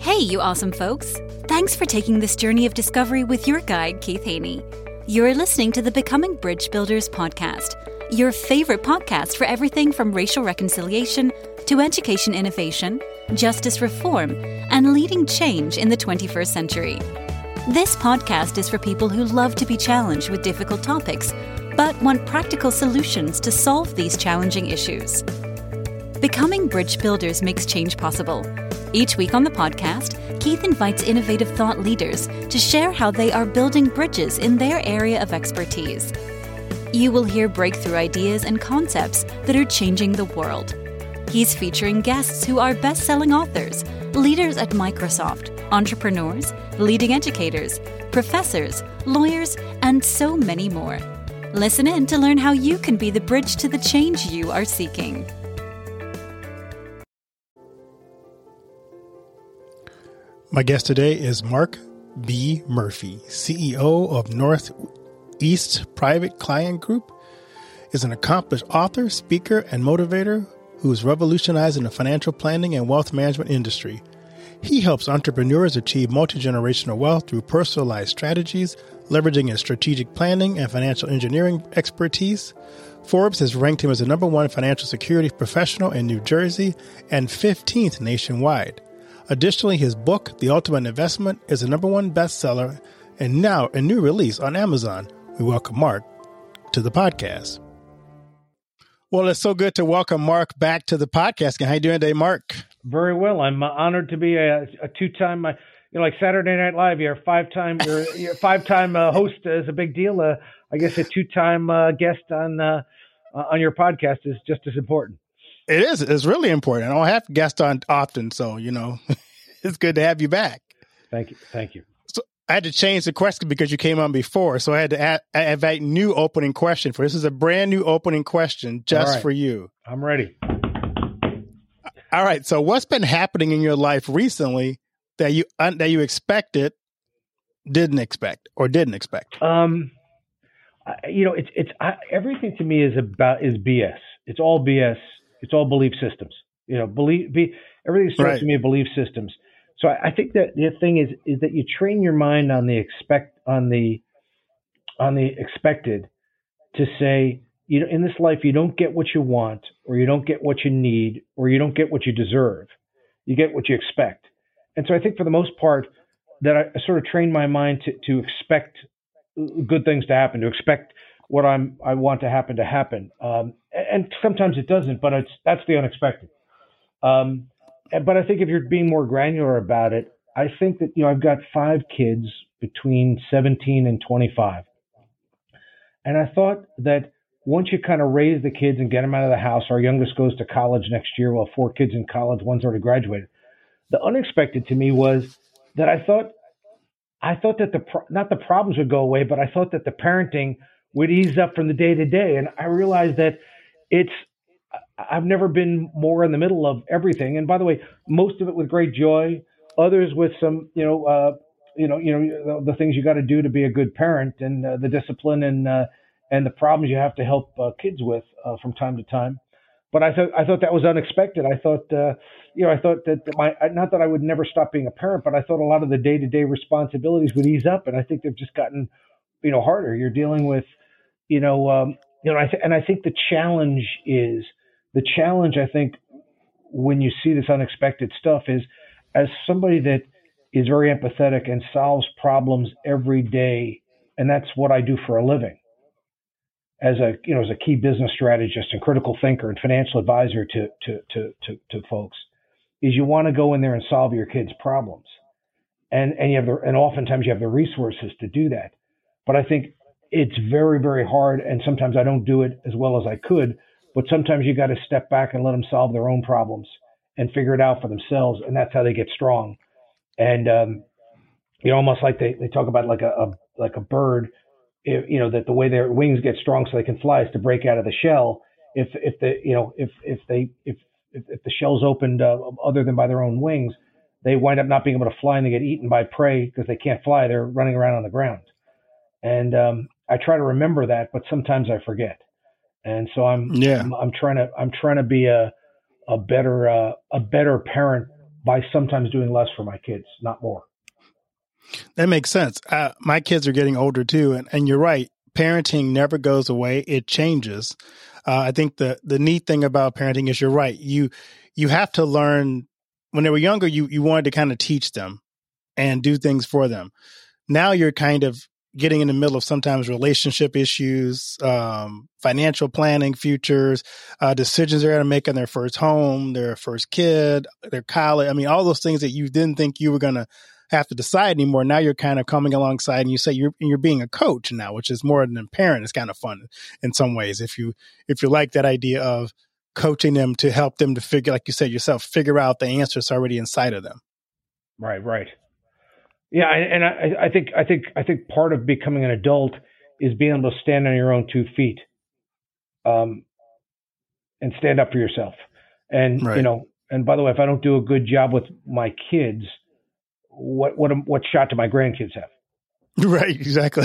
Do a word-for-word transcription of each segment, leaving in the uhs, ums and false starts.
Hey, you awesome folks. Thanks for taking this journey of discovery with your guide, Keith Haney. You're listening to the Becoming Bridge Builders podcast, your favorite podcast for everything from racial reconciliation to education innovation, justice reform, and leading change in the twenty-first century. This podcast is for people who love to be challenged with difficult topics, but want practical solutions to solve these challenging issues. Becoming Bridge Builders makes change possible. Each week on the podcast, Keith invites innovative thought leaders to share how they are building bridges in their area of expertise. You will hear breakthrough ideas and concepts that are changing the world. He's featuring guests who are best-selling authors, leaders at Microsoft, entrepreneurs, leading educators, professors, lawyers, and so many more. Listen in to learn how you can be the bridge to the change you are seeking. My guest today is Mark B. Murphy, C E O of Northeast Private Client Group, is an accomplished author, speaker, and motivator who is revolutionizing the financial planning and wealth management industry. He helps entrepreneurs achieve multi-generational wealth through personalized strategies, leveraging his strategic planning and financial engineering expertise. Forbes has ranked him as the number one financial security professional in New Jersey and fifteenth nationwide. Additionally, his book, The Ultimate Investment, is the number one bestseller and now a new release on Amazon. We welcome Mark to the podcast. Well, it's so good to welcome Mark back to the podcast. How you doing today, Mark? Very well. I'm uh, honored to be a, a two-time, uh, you know, like Saturday Night Live. You're a five-time, you're, you're a five-time uh, host is a big deal. Uh, I guess a two-time uh, guest on uh, on your podcast is just as important. It is. It's really important. I don't have guests on often, so, you know, it's good to have you back. Thank you. Thank you. So I had to change the question because you came on before, so I had to add, add a new opening question for this. Is a brand new opening question just right. for you. I'm ready. All right. So what's been happening in your life recently that you uh, that you expected, didn't expect, or didn't expect? Um, I, you know, it's it's I, everything to me is about is B S. It's all B S. It's all belief systems. You know, belief. Be, everything starts right. to me with belief systems. So I, I think that the thing is is that you train your mind on the expect on the on the expected to say, you know, in this life you don't get what you want, or you don't get what you need, or you don't get what you deserve. You get what you expect. And so I think for the most part that I, I sort of train my mind to to expect good things to happen, to expect what I'm I want to happen to happen. Um, and sometimes it doesn't, but it's that's the unexpected. Um, but I think if you're being more granular about it, I think that, you know, I've got five kids between seventeen and twenty-five. And I thought that once you kind of raise the kids and get them out of the house, our youngest goes to college next year. Well, four kids in college, one's already graduated. The unexpected to me was that I thought, I thought that the, pro- not the problems would go away, but I thought that the parenting would ease up from the day to day. And I realized that it's, I've never been more in the middle of everything. And by the way, most of it with great joy, others with some, you know, uh, you know, you know, the, the things you got to do to be a good parent, and uh, the discipline and, uh, and the problems you have to help uh, kids with uh, from time to time. But I thought, I thought that was unexpected. I thought, uh, you know, I thought that my, not that I would never stop being a parent, but I thought a lot of the day-to-day responsibilities would ease up. And I think they've just gotten, you know, harder. You're dealing with, you know, um, you know, I th- and I think the challenge is the challenge. I think when you see this unexpected stuff is, as somebody that is very empathetic and solves problems every day, and that's what I do for a living. As a, you know, as a key business strategist and critical thinker and financial advisor to to to to, to folks, is you want to go in there and solve your kids' problems, and and you have the and oftentimes you have the resources to do that. But I think it's very, very hard, and sometimes I don't do it as well as I could. But sometimes you got to step back and let them solve their own problems and figure it out for themselves, and that's how they get strong. And um, you know, almost like they, they talk about like a, a like a bird, if, you know, that the way their wings get strong so they can fly is to break out of the shell. If if the you know if if they if if, if the shell's opened uh, other than by their own wings, they wind up not being able to fly, and they get eaten by prey because they can't fly. They're running around on the ground. And um, I try to remember that, but sometimes I forget. And so I'm, yeah. I'm, I'm trying to, I'm trying to be a, a better, uh, a better parent by sometimes doing less for my kids, not more. That makes sense. Uh, my kids are getting older too. And, and you're right. Parenting never goes away. It changes. Uh, I think the, the neat thing about parenting is you're right. You, you have to learn when they were younger, you, you wanted to kind of teach them and do things for them. Now you're kind of getting in the middle of sometimes relationship issues, um, financial planning, futures, uh, decisions they're going to make on their first home, their first kid, their college. I mean, all those things that you didn't think you were going to have to decide anymore. Now you're kind of coming alongside and you say you're you're being a coach now, which is more than a parent. It's kind of fun in some ways. If you if you like that idea of coaching them to help them to figure, like you said yourself, figure out the answers already inside of them. Right, right. Yeah, and I, I think I think I think part of becoming an adult is being able to stand on your own two feet, um, and stand up for yourself. And right. you know, and by the way, if I don't do a good job with my kids, what what what shot do my grandkids have? Right, exactly.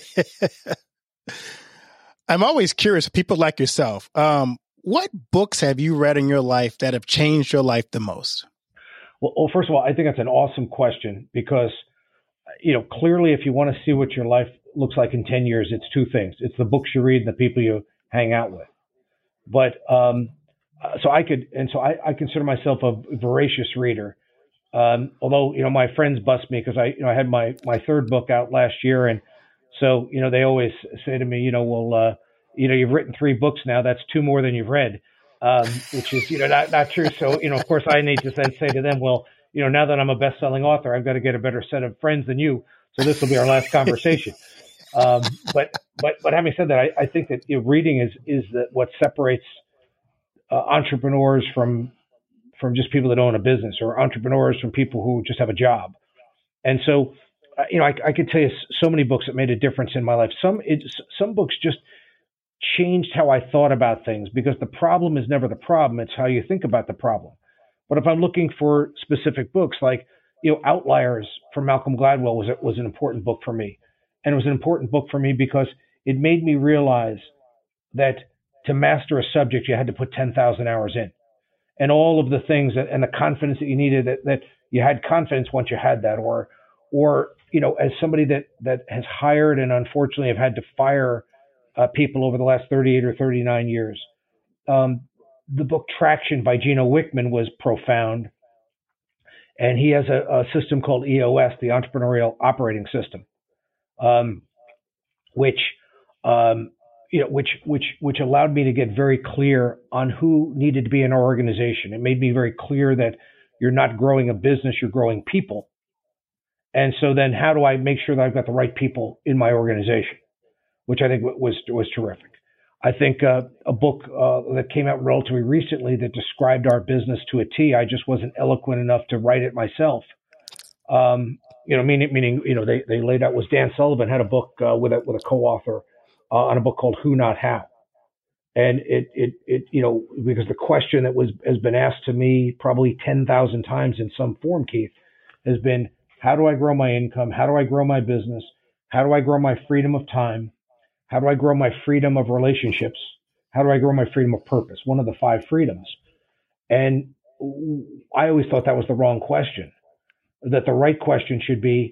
I'm always curious, people like yourself, um, what books have you read in your life that have changed your life the most? Well, well, first of all, I think that's an awesome question because, you know, clearly if you want to see what your life looks like in ten years, it's two things. It's the books you read and the people you hang out with. But um, so I could, and so I, I consider myself a voracious reader. Um, although, you know, my friends bust me because I, you know, I had my, my third book out last year. And so, you know, they always say to me, you know, well, uh, you know, you've written three books now. That's two more than you've read, um, which is, you know, not, not true. So, you know, of course I need to then say to them, well, you know, now that I'm a best-selling author, I've got to get a better set of friends than you. So this will be our last conversation. Um, but, but, but having said that, I, I think that you know, reading is, is that what separates uh, entrepreneurs from, from just people that own a business, or entrepreneurs from people who just have a job. And so, uh, you know, I, I could tell you so many books that made a difference in my life. Some, it, some books just changed how I thought about things, because the problem is never the problem. It's how you think about the problem. But if I'm looking for specific books, like, you know, Outliers from Malcolm Gladwell was, was an important book for me. And it was an important book for me because it made me realize that to master a subject, you had to put ten thousand hours in. And all of the things that, and the confidence that you needed, that, that you had confidence once you had that, or, or, you know, as somebody that, that has hired and unfortunately have had to fire uh, people over the last thirty-eight or thirty-nine years. Um, the book Traction by Gino Wickman was profound. And he has a, a system called E O S, the Entrepreneurial Operating System, um, which, um, you know, which, which, which allowed me to get very clear on who needed to be in our organization. It made me very clear that you're not growing a business, you're growing people. And so then how do I make sure that I've got the right people in my organization, which I think was, was terrific. I think uh, a book uh, that came out relatively recently that described our business to a T, I just wasn't eloquent enough to write it myself. Um, you know, meaning, meaning, you know, they, they laid out, was Dan Sullivan had a book uh, with a, with a co-author uh, on a book called Who Not How. And it, it, it, you know, because the question that was, has been asked to me probably ten thousand times in some form, Keith, has been, how do I grow my income? How do I grow my business? How do I grow my freedom of time? How do I grow my freedom of relationships? How do I grow my freedom of purpose? One of the five freedoms. And I always thought that was the wrong question, that the right question should be,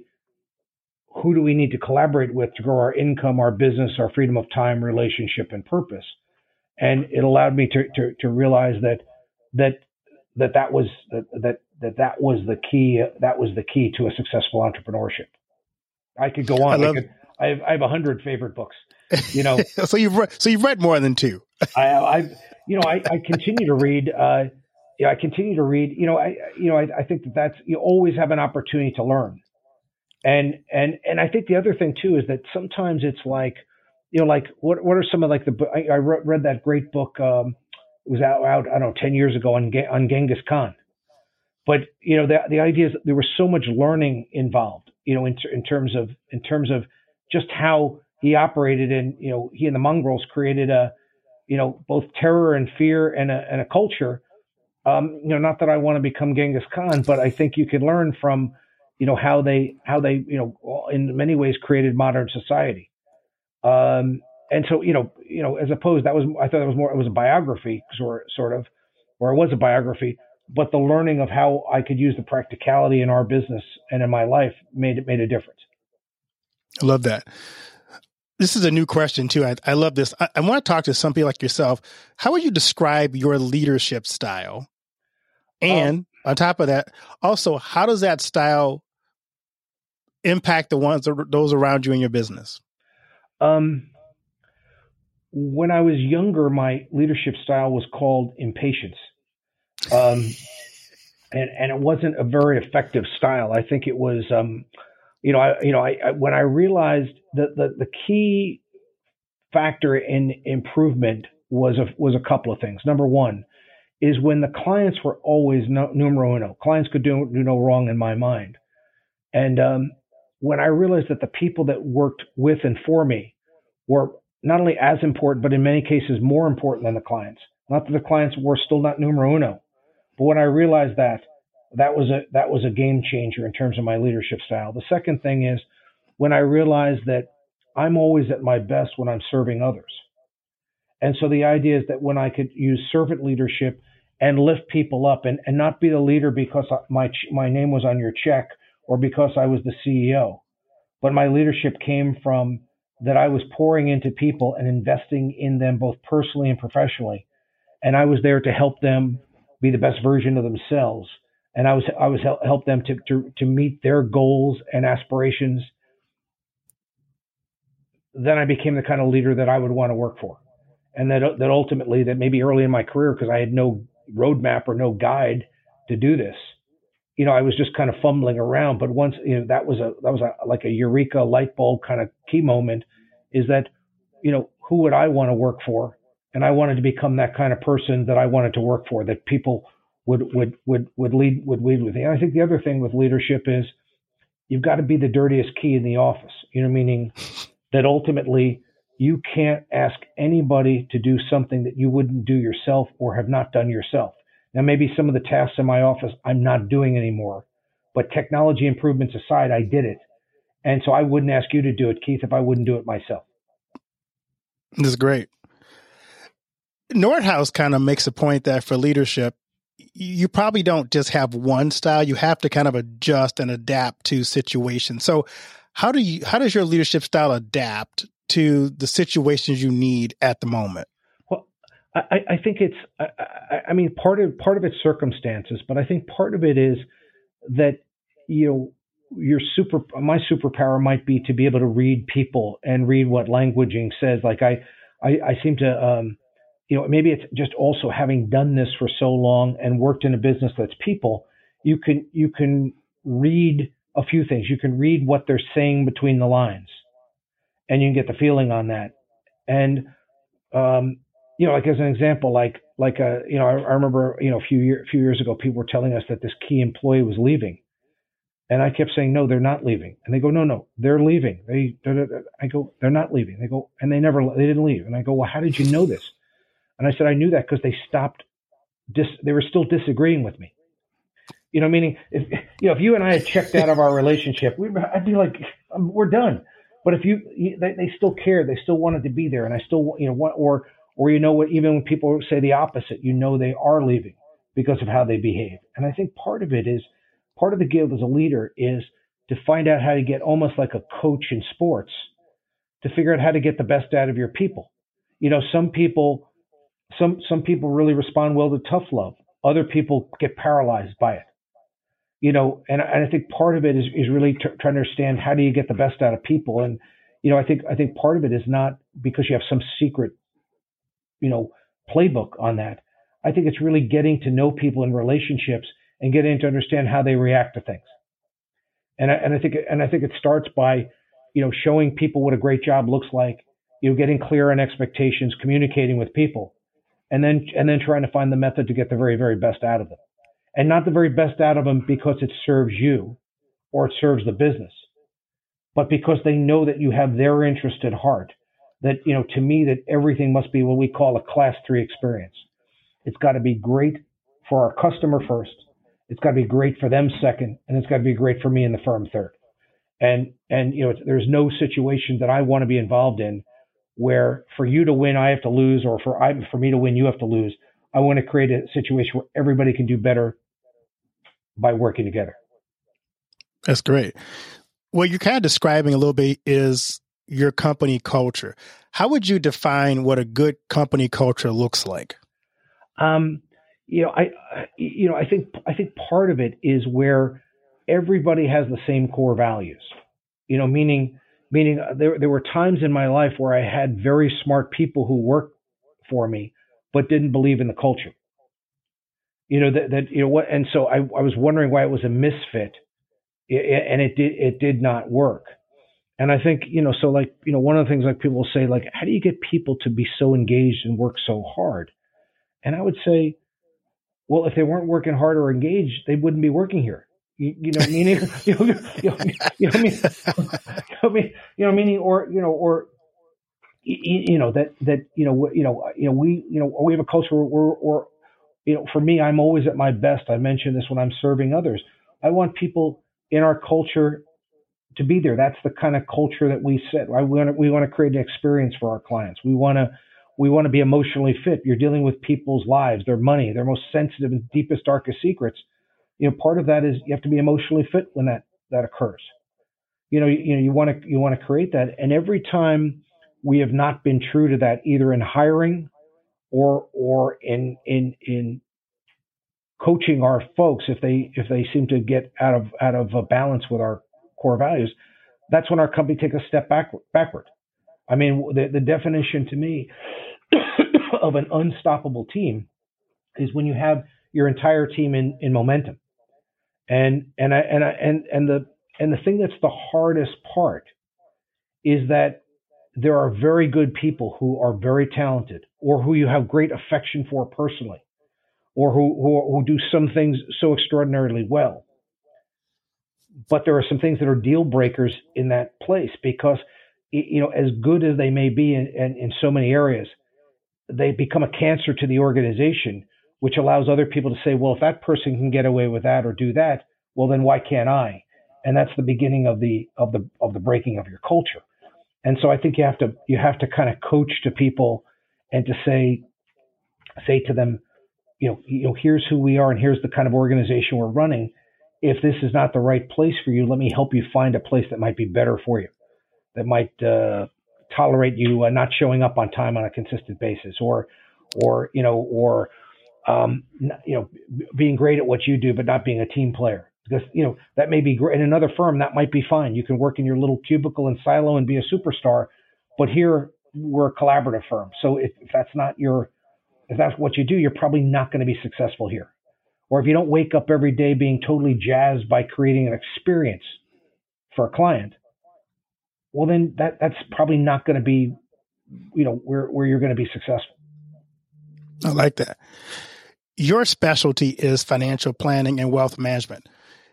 who do we need to collaborate with to grow our income, our business, our freedom of time, relationship, and purpose? And it allowed me to, to, to realize that, that, that, that was, that, that, that, that was the key, that was the key to a successful entrepreneurship. I could go on. I, love- I could, I have, I have a hundred favorite books, you know. so you've read, so you've read more than two. I, I, you know, I, I continue to read. Uh, yeah, I continue to read. You know, I, you know, I, I think that that's, you always have an opportunity to learn, and and and I think the other thing too is that sometimes it's like, you know, like what what are some of like the I, I read that great book. Um, it was out, out I don't know ten years ago on on Genghis Khan, but you know the the idea is that there was so much learning involved. You know, in in terms of in terms of just how he operated, and, you know, he and the Mongols created a, you know, both terror and fear and a, and a culture. Um, you know, not that I want to become Genghis Khan, but I think you can learn from, you know, how they, how they, you know, in many ways created modern society. Um, and so, you know, you know, as opposed, that was, I thought it was more, it was a biography sort, sort of, or it was a biography. but the learning of how I could use the practicality in our business and in my life made it made a difference. I love that. This is a new question too. I, I love this. I, I want to talk to somebody like yourself. How would you describe your leadership style? And um, on top of that, also, how does that style impact the ones, those around you in your business? Um, when I was younger, my leadership style was called impatience. Um, and, and it wasn't a very effective style. I think it was, um, you know, I, you know, I, I when I realized that the, the key factor in improvement was a, was a couple of things. Number one is when the clients were always no, numero uno. Clients could do, do no wrong in my mind. And um, when I realized that the people that worked with and for me were not only as important, but in many cases more important than the clients. Not that the clients were still not numero uno, but when I realized that, that was a that was a game changer in terms of my leadership style. The second thing is when I realized that I'm always at my best when I'm serving others. And so the idea is that when I could use servant leadership and lift people up and, and not be the leader because my my name was on your check or because I was the C E O, but my leadership came from that I was pouring into people and investing in them both personally and professionally. And I was there to help them be the best version of themselves. And I was I was help, help them to, to to meet their goals and aspirations. Then I became the kind of leader that I would want to work for. And that that ultimately, that maybe early in my career, because I had no roadmap or no guide to do this, you know, I was just kind of fumbling around. But once, you know, that was a that was a, like a eureka light bulb kind of key moment, is that, you know, who would I want to work for? And I wanted to become that kind of person that I wanted to work for, that people would would would would lead would lead with me. And I think the other thing with leadership is you've got to be the dirtiest key in the office. You know, meaning that ultimately you can't ask anybody to do something that you wouldn't do yourself or have not done yourself. Now, maybe some of the tasks in my office I'm not doing anymore, but technology improvements aside, I did it. And so I wouldn't ask you to do it, Keith, if I wouldn't do it myself. This is great. Nordhaus kind of makes a point that for leadership, you probably don't just have one style. You have to kind of adjust and adapt to situations. So how do you, how does your leadership style adapt to the situations you need at the moment? Well, I, I think it's, I, I mean, part of, part of it's circumstances, but I think part of it is that, you know, your super, my superpower might be to be able to read people and read what languaging says. Like I, I, I seem to, um, you know, maybe it's just also having done this for so long and worked in a business that's people, you can, you can read a few things. You can read what they're saying between the lines and you can get the feeling on that. And, um, you know, like as an example, like, like, uh, you know, I, I remember, you know, a few years, a few years ago, people were telling us that this key employee was leaving. And I kept saying, no, they're not leaving. And they go, no, no, they're leaving. They, they're, they're, I go, they're not leaving. They go, and they never, they didn't leave. And I go, well, how did you know this? And I said, I knew that because they stopped, dis, they were still disagreeing with me. You know, meaning, if, you know, if you and I had checked out of our relationship, we'd, I'd be like, um, we're done. But if you, they, they still cared, they still wanted to be there. And I still, you know, want, or, or, you know what, even when people say the opposite, you know, they are leaving because of how they behave. And I think part of it is, part of the give as a leader is to find out how to get almost like a coach in sports, to figure out how to get the best out of your people. You know, some people, some, some people really respond well to tough love. Other people get paralyzed by it. You know, and, and I think part of it is, is really t- trying to understand how do you get the best out of people. And, you know, I think, I think part of it is not because you have some secret, you know, playbook on that. I think it's really getting to know people in relationships and getting to understand how they react to things. And I, and I think, and I think it starts by, you know, showing people what a great job looks like, you know, getting clear on expectations, communicating with people, and then, and then trying to find the method to get the very, very best out of them. And not the very best out of them because it serves you or it serves the business, but because they know that you have their interest at heart. That, you know, to me, that everything must be what we call a class three experience. It's got to be great for our customer first. It's got to be great for them second, and it's got to be great for me and the firm third. And, and, you know, there's no situation that I want to be involved in where for you to win, I have to lose, or for I, for me to win, you have to lose. I want to create a situation where everybody can do better by working together. That's great. What you're kind of describing a little bit is your company culture. How would you define what a good company culture looks like? Um, you know, I, you know, I think, I think part of it is where everybody has the same core values, you know, meaning, meaning there, there were times in my life where I had very smart people who worked for me, but didn't believe in the culture, you know, that, that, you know what? And so I, I was wondering why it was a misfit, and it did, it did not work. And I think, you know, so like, you know, one of the things like people will say, like, how do you get people to be so engaged and work so hard? And I would say, well, if they weren't working hard or engaged, they wouldn't be working here. You, you know, meaning, you know, you know, you know, mean, you know, mean, you know, meaning, or, you know, or, you, you know, that, that, you know, you know, you know, we, you know, we have a culture where, or, you know, for me, I'm always at my best. I mentioned this when I'm serving others. I want people in our culture to be there. That's the kind of culture that we set. Right? We want to, we want to create an experience for our clients. We want to, we want to be emotionally fit. You're dealing with people's lives, their money, their most sensitive and deepest, darkest secrets. You know, part of that is you have to be emotionally fit when that, that occurs. You know, you, you know, you want to, you want to create that. And every time we have not been true to that, either in hiring or, or in, in, in coaching our folks, if they, if they seem to get out of, out of a balance with our core values, that's when our company takes a step back, backward. I mean, the, the definition to me of an unstoppable team is when you have your entire team in, in momentum. And, and I, and I, and, and the, and the thing that's the hardest part is that there are very good people who are very talented, or who you have great affection for personally, or who, who, who do some things so extraordinarily well. But there are some things that are deal breakers in that place, because, you know, as good as they may be in, in, in so many areas, they become a cancer to the organization, which allows other people to say, well, if that person can get away with that or do that, well, then why can't I? And that's the beginning of the, of the, of the breaking of your culture. And so I think you have to, you have to kind of coach to people and to say, say to them, you know, you know, here's who we are and here's the kind of organization we're running. If this is not the right place for you, let me help you find a place that might be better for you, that might uh, tolerate you uh, not showing up on time on a consistent basis, or, or, you know, or, um, you know, being great at what you do, but not being a team player. Because, you know, that may be great. In another firm, that might be fine. You can work in your little cubicle and silo and be a superstar. But here, we're a collaborative firm. So if, if that's not your, if that's what you do, you're probably not going to be successful here. Or if you don't wake up every day being totally jazzed by creating an experience for a client, well, then that, that's probably not going to be, you know, where, where you're going to be successful. I like that. Your specialty is financial planning and wealth management.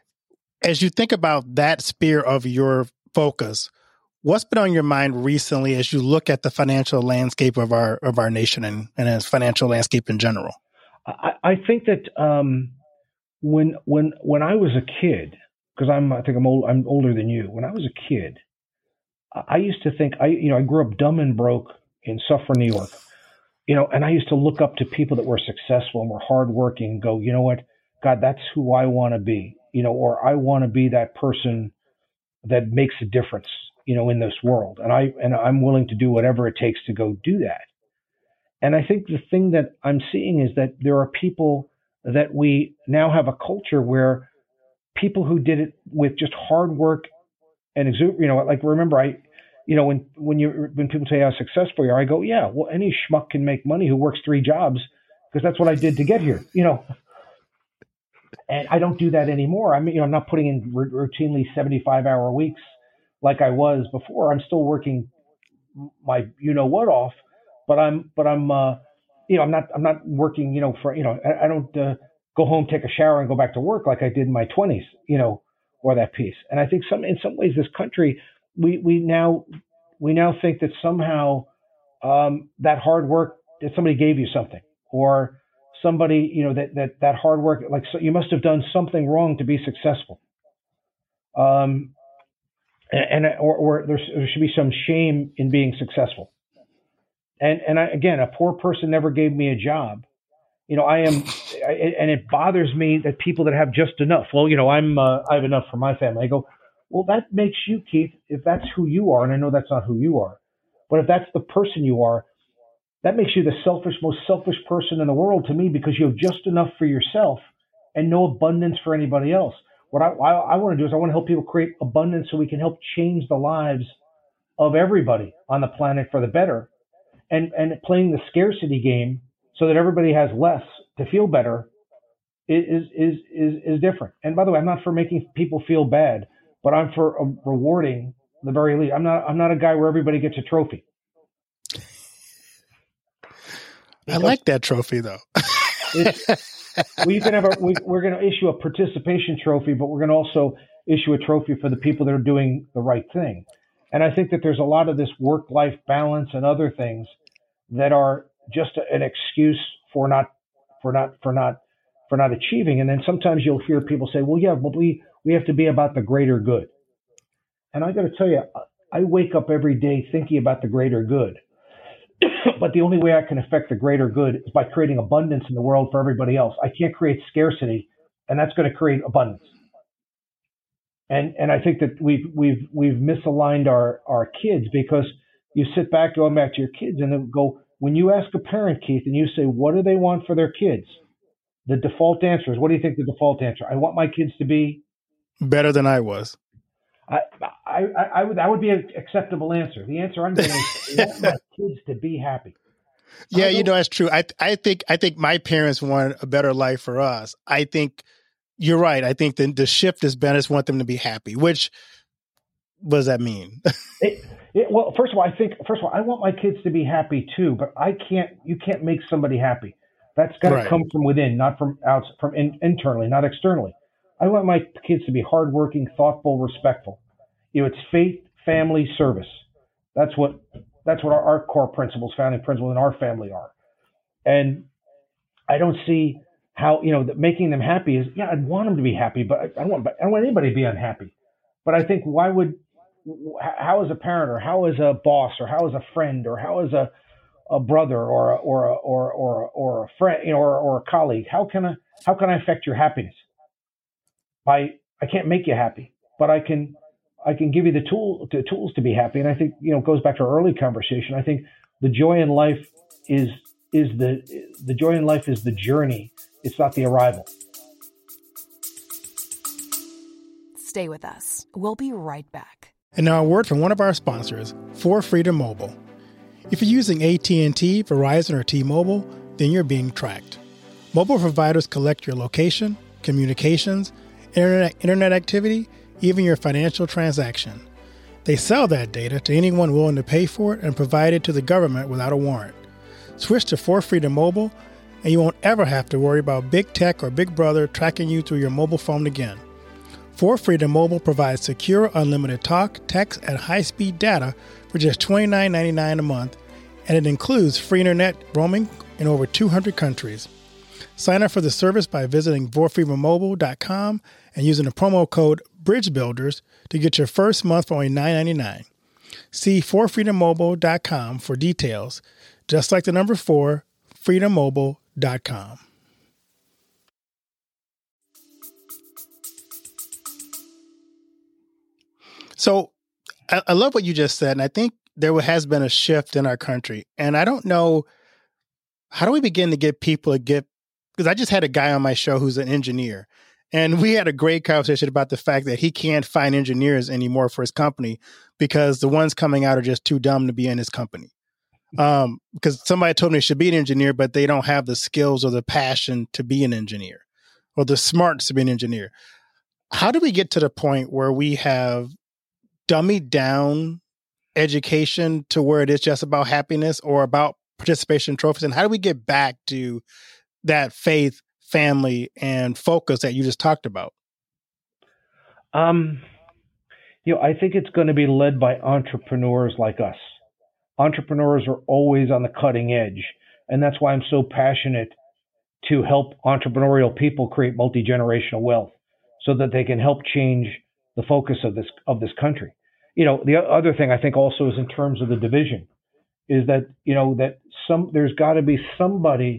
As you think about that sphere of your focus, what's been on your mind recently as you look at the financial landscape of our of our nation and, and its financial landscape in general? I, I think that um, when when when I was a kid, because I'm I think I'm old, I'm older than you. When I was a kid, I used to think I you know I grew up dumb and broke in Suffern, New York, you know, and I used to look up to people that were successful and were hardworking and go, you know what, God, that's who I want to be. You know, or I want to be that person that makes a difference, you know, in this world. And I, and I'm willing to do whatever it takes to go do that. And I think the thing that I'm seeing is that there are people that we now have a culture where people who did it with just hard work and exude, you know, like, remember, I, you know, when, when you, when people say how successful you are, I go, yeah, well, any schmuck can make money who works three jobs, because that's what I did to get here, you know. And I don't do that anymore. I mean, you know, I'm not putting in r- routinely seventy-five hour weeks like I was before. I'm still working my, you know what off, but I'm, but I'm, uh, you know, I'm not, I'm not working, you know, for, you know, I, I don't uh, go home, take a shower and go back to work like I did in my twenties, you know, or that piece. And I think some, in some ways, this country, we, we now, we now think that somehow um, that hard work, that somebody gave you something, or somebody, you know, that, that, that hard work, like, so you must have done something wrong to be successful. Um, and, and or, or there should be some shame in being successful. And, and I, again, a poor person never gave me a job. you know, I am, I, and it bothers me that people that have just enough, well, you know, I'm, uh, I have enough for my family. I go, well, that makes you, Keith, if that's who you are, and I know that's not who you are, but if that's the person you are, that makes you the selfish, most selfish person in the world to me, because you have just enough for yourself and no abundance for anybody else. What I, I, I want to do is I want to help people create abundance so we can help change the lives of everybody on the planet for the better, and, and playing the scarcity game so that everybody has less to feel better is, is, is, is different. And by the way, I'm not for making people feel bad, but I'm for uh, rewarding the very least. I'm not, I'm not a guy where everybody gets a trophy. I like that trophy though. Well, you can have a, we, we're going to issue a participation trophy, but we're going to also issue a trophy for the people that are doing the right thing. And I think that there's a lot of this work-life balance and other things that are just an excuse for not, for not, for not, for not achieving. And then sometimes you'll hear people say, well, yeah, but we, we have to be about the greater good. And I got to tell you, I wake up every day thinking about the greater good. But the only way I can affect the greater good is by creating abundance in the world for everybody else. I can't create scarcity, and that's going to create abundance. And and I think that we've we've we've misaligned our, our kids, because you sit back, going back to your kids, and then go, when you ask a parent, Keith, and you say, what do they want for their kids? The default answer is, what do you think the default answer? I want my kids to be better than I was. I, I, I would, that would be an acceptable answer. The answer I'm getting is, I want my kids to be happy. Yeah, you know, that's true. I, I think, I think my parents want a better life for us. I think you're right. I think the, the shift is Ben, I just want them to be happy, which, what does that mean? it, it, well, first of all, I think, first of all, I want my kids to be happy too, but I can't, you can't make somebody happy. That's got to right. come from within, not from out, from in, internally, not externally. I want my kids to be hardworking, thoughtful, respectful. You know, it's faith, family, service. That's what that's what our, our core principles, founding principles in our family are. And I don't see how, you know, that making them happy is, yeah, I'd want them to be happy, but I don't want I don't want anybody to be unhappy. But I think why would, how as a parent, or how as a boss, or how as a friend, or how as a, a brother, or a, or a, or or or a friend, you know, or or a colleague, how can I how can I affect your happiness? By I can't make you happy, but I can I can give you the tool the tools to be happy. And I think, you know, it goes back to our early conversation. I think the joy in life is is the the joy in life is the journey. It's not the arrival. Stay with us. We'll be right back. And now a word from one of our sponsors, For Freedom Mobile. If you're using A T and T, Verizon, or T-Mobile, then you're being tracked. Mobile providers collect your location, communications, Internet, internet activity, even your financial transaction. They sell that data to anyone willing to pay for it and provide it to the government without a warrant. Switch to For Freedom Mobile, and you won't ever have to worry about Big Tech or Big Brother tracking you through your mobile phone again. For Freedom Mobile provides secure, unlimited talk, text, and high-speed data for just twenty-nine ninety-nine a month, and it includes free internet roaming in over two hundred countries. Sign up for the service by visiting for freedom mobile dot com and using the promo code BRIDGEBUILDERS to get your first month for only nine ninety-nine. See for freedom mobile dot com for details. Just like the number four, freedom mobile dot com. So I, I love what you just said, and I think there has been a shift in our country. And I don't know, how do we begin to get people to get, because I just had a guy on my show who's an engineer, and we had a great conversation about the fact that he can't find engineers anymore for his company because the ones coming out are just too dumb to be in his company. Um, because somebody told me they should be an engineer, but they don't have the skills or the passion to be an engineer or the smarts to be an engineer. How do we get to the point where we have dummied down education to where it is just about happiness or about participation trophies? And how do we get back to that faith, family, and focus that you just talked about? Um, you know, I think it's going to be led by entrepreneurs like us. Entrepreneurs are always on the cutting edge. And that's why I'm so passionate to help entrepreneurial people create multi-generational wealth so that they can help change the focus of this, of this country. You know, the other thing I think also is in terms of the division is that, you know, that some, there's got to be somebody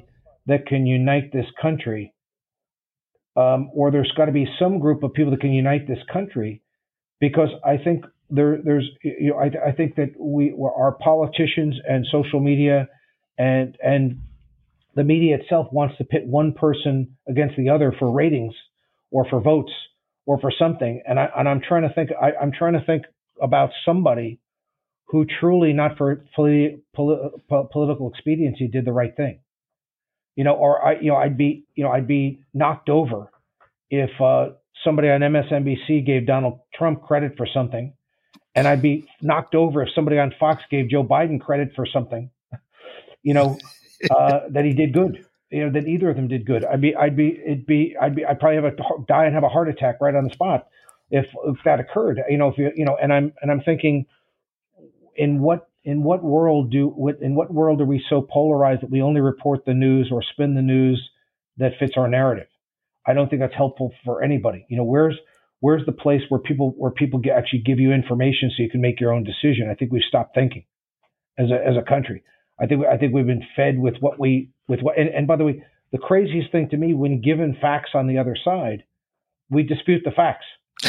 that can unite this country, um, or there's got to be some group of people that can unite this country, because I think there, there's, you know, I, I think that we, our politicians and social media and and the media itself wants to pit one person against the other for ratings or for votes or for something. And I and I'm trying to think. I, I'm trying to think about somebody who truly, not for poli- poli- political expediency, did the right thing. You know, or I, you know, I'd be, you know, I'd be knocked over if uh, somebody on M S N B C gave Donald Trump credit for something, and I'd be knocked over if somebody on Fox gave Joe Biden credit for something, you know, uh, that he did good. You know, that either of them did good. I'd be, I'd be, it'd be, I'd be, I'd probably have a die and have a heart attack right on the spot if if that occurred. You know, if you, you know, and I'm and I'm thinking, in what in what world do what in what world are we so polarized that we only report the news or spin the news that fits our narrative? I don't think that's helpful for anybody. You know, where's where's the place where people where people get, actually give you information so you can make your own decision? I think we've stopped thinking as a as a country. I think I think we've been fed with what we with what. And, and by the way, the craziest thing to me, when given facts on the other side, we dispute the facts.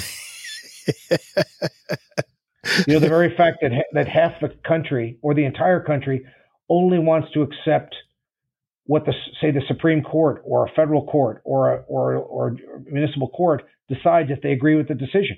You know, the very fact that that half the country or the entire country only wants to accept what the say the Supreme Court or a federal court or a, or or municipal court decides if they agree with the decision.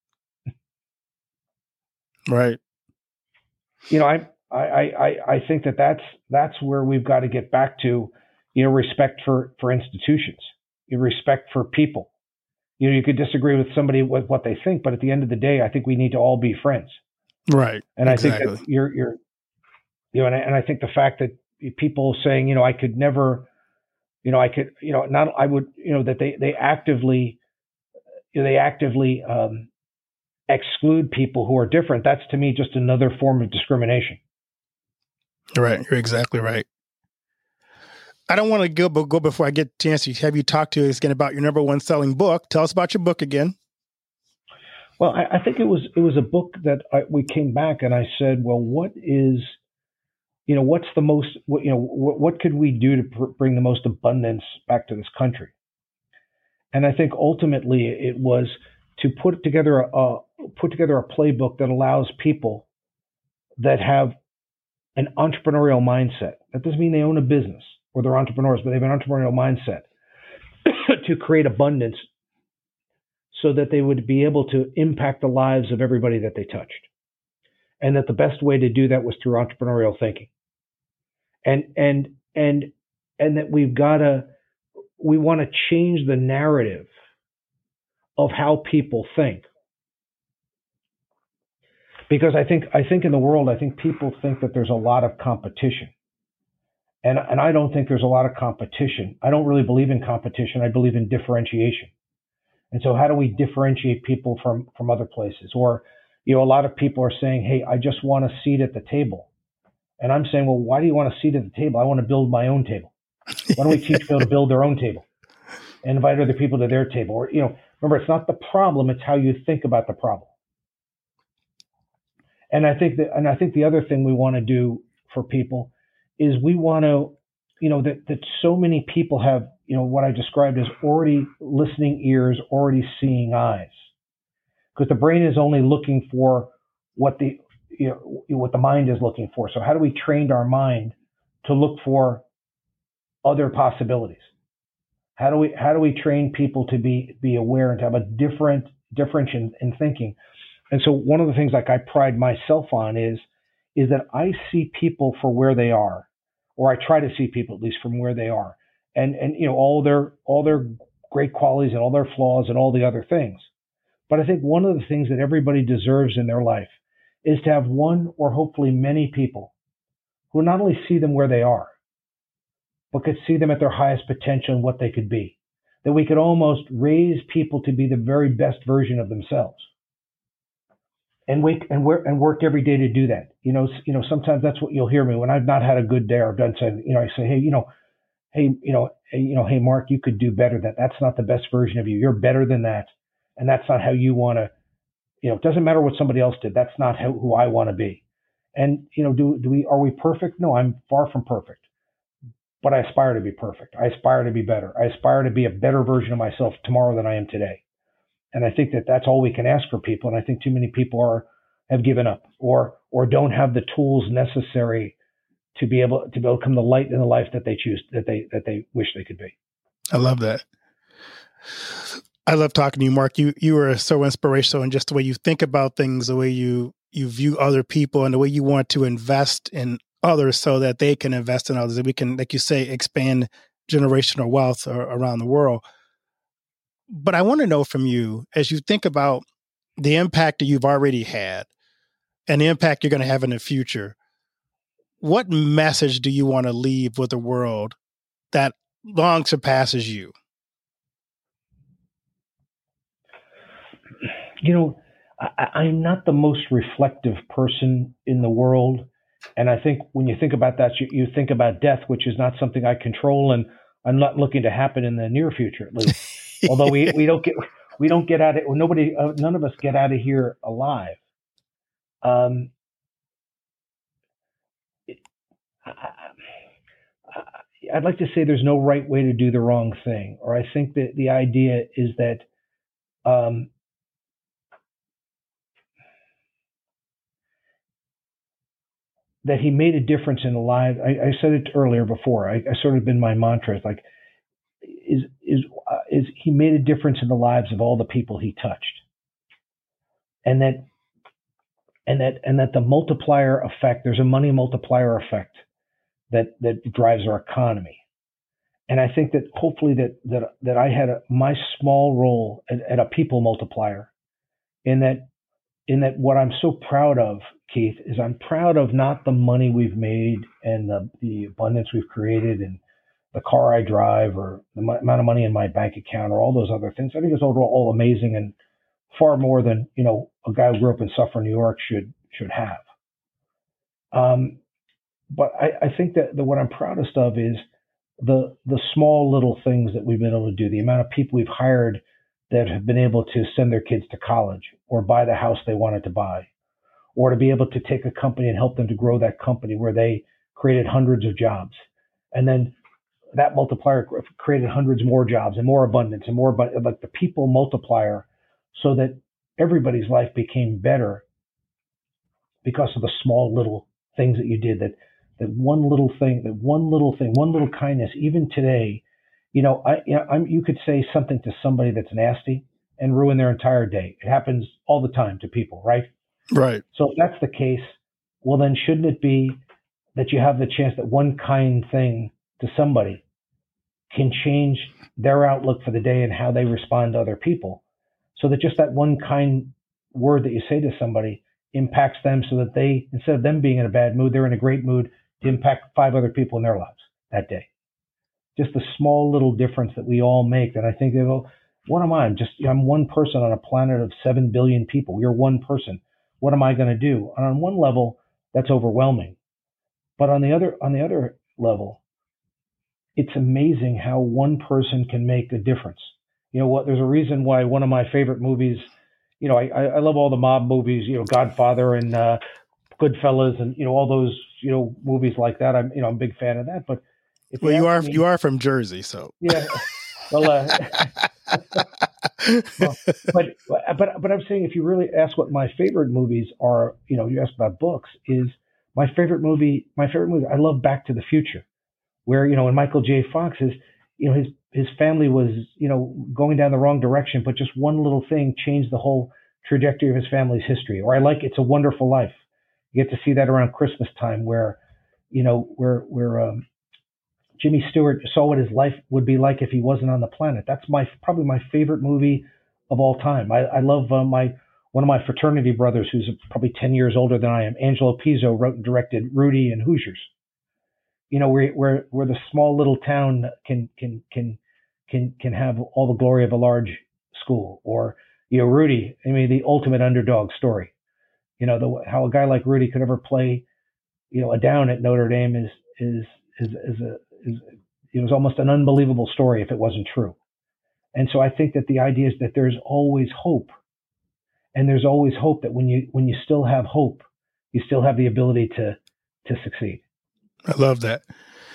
Right. You know, I I I I think that that's that's where we've got to get back to. You know, respect for for institutions, you respect for people. You know, you could disagree with somebody with what they think, but at the end of the day, I think we need to all be friends. Right. And exactly. I think that you're, you're, you know, and I, and I think the fact that people saying, you know, I could never, you know, I could, you know, not, I would, you know, that they, they actively, you know, they actively um, exclude people who are different. That's to me just another form of discrimination. Right. You're exactly right. I don't want to go, but go before I get a chance to have you talk to us again about your number one selling book. Tell us about your book again. Well, I, I think it was it was a book that I, we came back and I said, well, what is, you know, what's the most, what, you know, what, what could we do to pr- bring the most abundance back to this country? And I think ultimately it was to put together a, a put together a playbook that allows people that have an entrepreneurial mindset. That doesn't mean they own a business or they're entrepreneurs, but they have an entrepreneurial mindset to create abundance so that they would be able to impact the lives of everybody that they touched. And that the best way to do that was through entrepreneurial thinking. And, and, and, and that we've got to, we want to change the narrative of how people think. Because I think, I think in the world, I think people think that there's a lot of competition. And, and I don't think there's a lot of competition. I don't really believe in competition. I believe in differentiation. And so how do we differentiate people from, from other places? Or, you know, a lot of people are saying, hey, I just want a seat at the table. And I'm saying, well, why do you want a seat at the table? I want to build my own table. Why don't we teach people to build their own table and invite other people to their table? Or, you know, remember, it's not the problem, it's how you think about the problem. And I think that, and I think the other thing we want to do for people is we want to, you know, that, that so many people have, you know, what I described as already listening ears, already seeing eyes, because the brain is only looking for what the, you know, what the mind is looking for. So how do we train our mind to look for other possibilities? How do we, how do we train people to be, be aware and to have a different difference in, in thinking? And so one of the things like I pride myself on is, is that I see people for where they are, or I try to see people at least from where they are, and and you know all their all their great qualities and all their flaws and all the other things. But I think one of the things that everybody deserves in their life is to have one or hopefully many people who not only see them where they are, but could see them at their highest potential and what they could be. That we could almost raise people to be the very best version of themselves. And wake and work and work every day to do that. You know, you know, sometimes that's what you'll hear me when I've not had a good day or I've done something. You know, I say, hey, you know, hey, you know, hey, you know, hey, Mark, you could do better. That that's not the best version of you. You're better than that, and that's not how you want to. You know, it doesn't matter what somebody else did. That's not how, who I want to be. And you know, do do we are we perfect? No, I'm far from perfect. but I aspire to be perfect. I aspire to be better. I aspire to be a better version of myself tomorrow than I am today. And I think that that's all we can ask for people. And I think too many people are have given up or or don't have the tools necessary to be able to become the light in the life that they choose, that they that they wish they could be. I love that. I love talking to you, Mark. You you are so inspirational in just the way you think about things, the way you you view other people, and the way you want to invest in others so that they can invest in others, and we can, like you say, expand generational wealth around the world. But I want to know from you, as you think about the impact that you've already had and the impact you're going to have in the future, what message do you want to leave with the world that long surpasses you? You know, I, I'm not the most reflective person in the world. And I think when you think about that, you, you think about death, which is not something I control, and I'm not looking to happen in the near future, at least. Although we, we don't get we don't get out of nobody uh, none of us get out of here alive. Um, I, I, I'd like to say there's no right way to do the wrong thing, or I think that the idea is that um, that he made a difference in the lives. I, I said it earlier before. I, I sort of been my mantra. It's like is is uh, is he made a difference in the lives of all the people he touched, and that and that and that the multiplier effect. There's a money multiplier effect that that drives our economy, and I think that hopefully that that that I had a, my small role at, at a people multiplier, in that in that what I'm so proud of, Keith, is I'm proud of not the money we've made and the the abundance we've created and the car I drive or the m- amount of money in my bank account or all those other things. I think it's all, all amazing and far more than, you know, a guy who grew up in Suffolk, New York should should have. Um, but I, I think that the, what I'm proudest of is the the small little things that we've been able to do, the amount of people we've hired that have been able to send their kids to college or buy the house they wanted to buy, or to be able to take a company and help them to grow that company where they created hundreds of jobs. And then that multiplier created hundreds more jobs and more abundance and more, but like the people multiplier, so that everybody's life became better because of the small little things that you did, that, that one little thing, that one little thing, one little kindness, even today, you know, I, you know, I'm, you could say something to somebody that's nasty and ruin their entire day. It happens all the time to people, right? Right. So if that's the case, well, then shouldn't it be that you have the chance that one kind thing to somebody can change their outlook for the day and how they respond to other people, so that just that one kind word that you say to somebody impacts them, so that they, instead of them being in a bad mood, they're in a great mood to impact five other people in their lives that day. Just a small little difference that we all make. And I think they go, what am I? I'm just, I'm one person on a planet of seven billion people. You're one person. What am I going to do? And on one level, that's overwhelming. But on the other, on the other level, it's amazing how one person can make a difference. You know what? There's a reason why one of my favorite movies, you know, I, I love all the mob movies, you know, Godfather and uh, Goodfellas and, you know, all those, you know, movies like that. I'm, you know, I'm a big fan of that. But if well, you, you are me, you are from Jersey, so yeah. Well, uh, well, but but but I'm saying, if you really ask what my favorite movies are, you know, you asked about books, is my favorite movie. My favorite movie. I love Back to the Future, where, you know, when Michael J. Fox is, you know, his his family was, you know, going down the wrong direction, but just one little thing changed the whole trajectory of his family's history. Or I like It's a Wonderful Life. You get to see that around Christmas time, where, you know, where where um, Jimmy Stewart saw what his life would be like if he wasn't on the planet. That's my probably my favorite movie of all time. I, I love uh, my one of my fraternity brothers, who's probably ten years older than I am, Angelo Pizzo, wrote and directed Rudy and Hoosiers. You know, where where where the small little town can can can can can have all the glory of a large school. Or, you know, Rudy, I mean, the ultimate underdog story. You know, the, how a guy like Rudy could ever play, you know, a down at Notre Dame is is is is a is it was almost an unbelievable story if it wasn't true. And so I think that the idea is that there's always hope, and there's always hope that when you when you still have hope, you still have the ability to to succeed. I love that.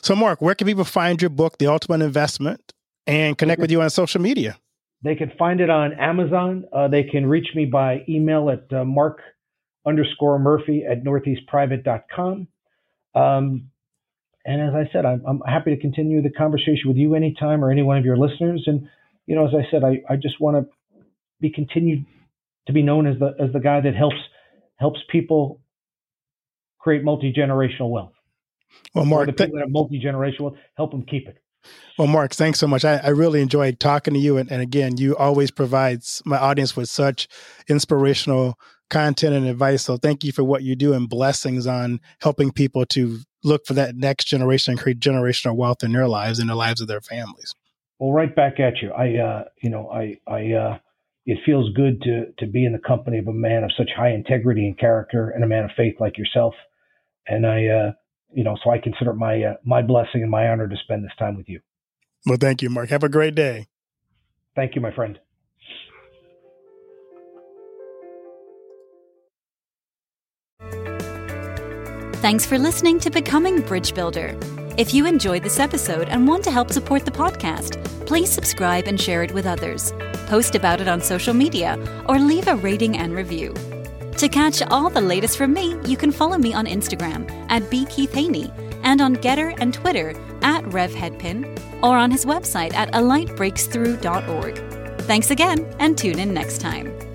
So, Mark, where can people find your book, The Ultimate Investment, and connect with you on social media? They can find it on Amazon. Uh, they can reach me by email at uh, mark underscore Murphy at northeast private dot com. Um, and as I said, I'm, I'm happy to continue the conversation with you anytime or any one of your listeners. And, you know, as I said, I, I just want to be continued to be known as the as the guy that helps helps people create multi-generational wealth. Well, Mark, or the people that have multi-generational wealth, help them keep it. Well, Mark, thanks so much. I, I really enjoyed talking to you. And, and again, you always provide my audience with such inspirational content and advice. So thank you for what you do, and blessings on helping people to look for that next generation and create generational wealth in their lives and the lives of their families. Well, right back at you. I, uh, you know, I, I, uh, it feels good to, to be in the company of a man of such high integrity and character, and a man of faith like yourself. And I, uh, you know, so I consider it my, uh, my blessing and my honor to spend this time with you. Well, thank you, Mark. Have a great day. Thank you, my friend. Thanks for listening to Becoming Bridge Builder. If you enjoyed this episode and want to help support the podcast, please subscribe and share it with others. Post about it on social media or leave a rating and review. To catch all the latest from me, you can follow me on Instagram at b keith haney and on Getter and Twitter at revheadpin, or on his website at a light breaks through dot org. Thanks again, and tune in next time.